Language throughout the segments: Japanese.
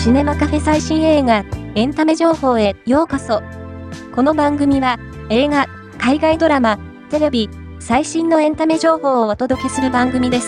シネマカフェ最新映画、エンタメ情報へようこそ。この番組は、映画、海外ドラマ、テレビ、最新のエンタメ情報をお届けする番組です。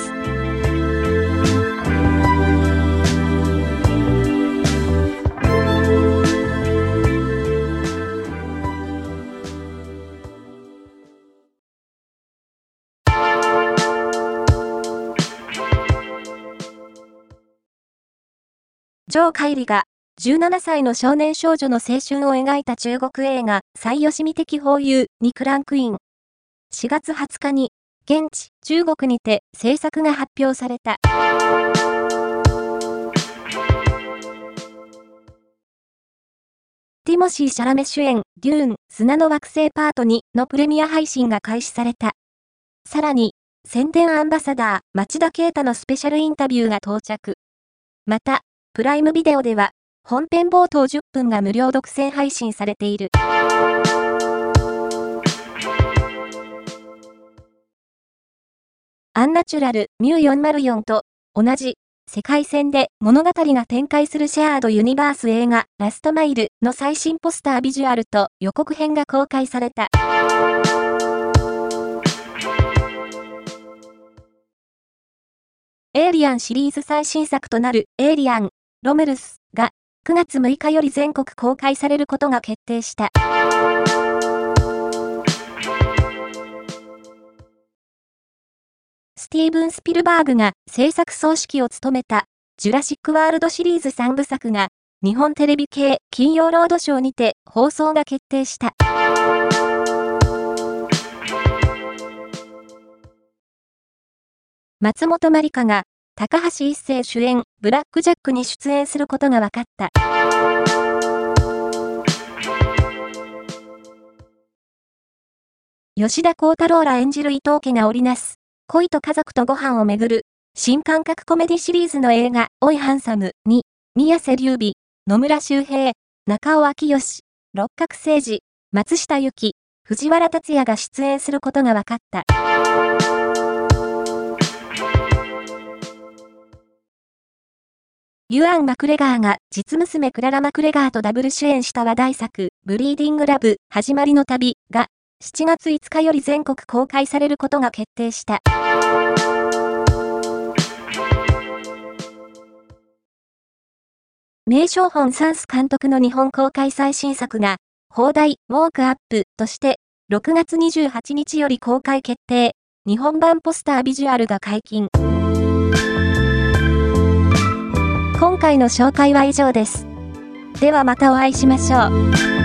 ジョー・カイリが17歳の少年少女の青春を描いた中国映画最よしみ的ホーユーにクランクイン。4月20日に現地中国にて制作が発表された。ティモシー・シャラメ主演デューン砂の惑星パート2のプレミア配信が開始された。さらに宣伝アンバサダー町田啓太のスペシャルインタビューが到着。またプライムビデオでは、本編冒頭10分が無料独占配信されている。アンナチュラルミュー404と同じ世界線で物語が展開するシェアードユニバース映画ラストマイルの最新ポスタービジュアルと予告編が公開された。エイリアンシリーズ最新作となるエイリアンロメルスが9月6日より全国公開されることが決定した。スティーブン・スピルバーグが制作総指揮を務めたジュラシック・ワールドシリーズ3部作が日本テレビ系金曜ロードショーにて放送が決定した。松本まりかが高橋一生主演ブラックジャックに出演することが分かった。吉田鋼太郎ら演じる伊藤家が織りなす恋と家族とご飯をめぐる新感覚コメディシリーズの映画おいハンサムに宮世琉弥、野村周平、中尾明慶、六角誠児、松下由樹、藤原竜也が出演することが分かった。ユアン・マクレガーが実娘クララ・マクレガーとダブル主演した話題作ブリーディング・ラブ始まりの旅が7月5日より全国公開されることが決定した。名将本サンス監督の日本公開最新作が邦題ウォークアップとして6月28日より公開決定。日本版ポスタービジュアルが解禁。今回の紹介は以上です。ではまたお会いしましょう。